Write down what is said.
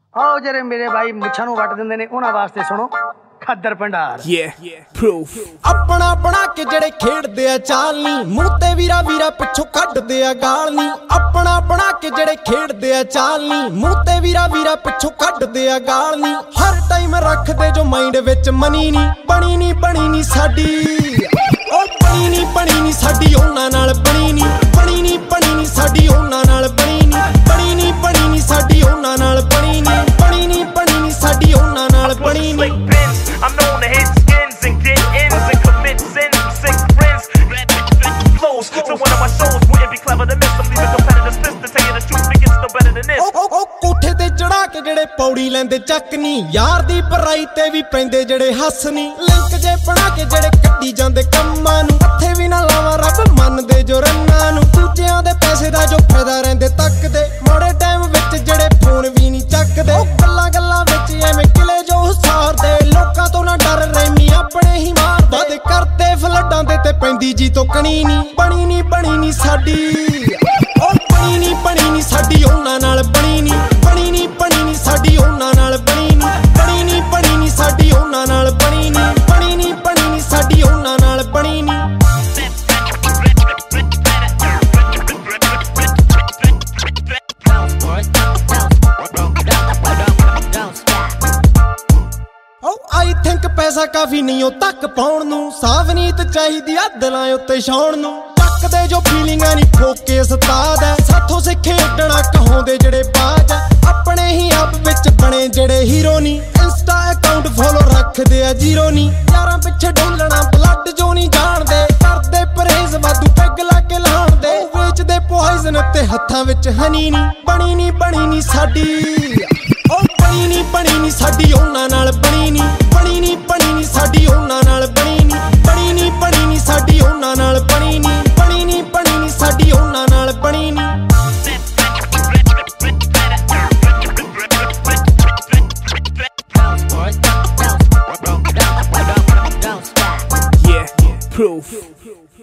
आओ जरे मेरे भाई मुछां नूं वट दिंदे ने उन्हां वास्ते सुनो खद्दर भंडार। proof अपना बना के जड़े खेड़दे आ चाल नी मूंह ते वीरा वीरा पिछों कड्डदे आ गाल नी। अपना बना के जड़े खेड़दे आ चाल नी मूंह ते वीरा वीरा पिछों कड्डदे आ गाल नी। हर टाइम रखदे जो माइंड विच मनी नी बनी नी साडी ओ बनी नी साडी ओना नाल बनी नी साडी ओना नाल बनी नी साडी ओना नाल बनी नी साडी ओना नाल बनी नी। I'm known to hit skins and get ins and commit sins, sick friends, flows. So one of my souls wouldn't be clever to miss. I'm leaving competitors pissed to tell you the truth, it gets no better than this. ओ कोठे ते चढ़ा के जड़े पौड़ी लेंदे चक नी यार दी पराई ते भी पैंदे जड़े हस नी। लिंक जे बना के जड़े कट्टी जांदे कम्मां नूं हत्थे भी ना लावां रब मनदे जो रन्नां नूं। दूजियां दे पैसे दा जो फायदा रहिंदे तकदे माड़े टाइम विच जड़े फोन भी नहीं चकदे। गल्लां विच एवें किले जो हुसारदे लोकां तो ना डर रैमी अपने ही मार वादे करते फ्लडां दे ते पैंदी जी तो कणी नी बनी नी साडी ओ बनी नी साडी ओना नाल बनी नी साडी ओना नाल बनी नी साडी ओना नाल बनी नी साडी ओना नाल बनी नी। आई थिंक पैसा काफी नहीं हो तक पाउण नूं सावनीत चाहिदी अदलां उत्ते छाउण नूं। टकदे जो फीलिंगां नहीं फोके सताद है साथों सिखे उड्डणा कहाउंदे जड़े बाज अपने ही आप विच बने जड़े हीरो नी। इंस्टा अकाउंट फॉलो रखदे आ जीरो नी यारां पिछे डोलना ब्लड जो नहीं जाणदे करदे परहेज वाधू पैग ला के लाउंदे वेचदे पॉइजन ते हत्थां विच हनी नी बनी नी साडी ओ बनी नी साडी ओना नाल बनी नी साडी ओना नाल बनी नी साडी ओना नाल बनी नी साडी ओना नाल बनी नी। Proof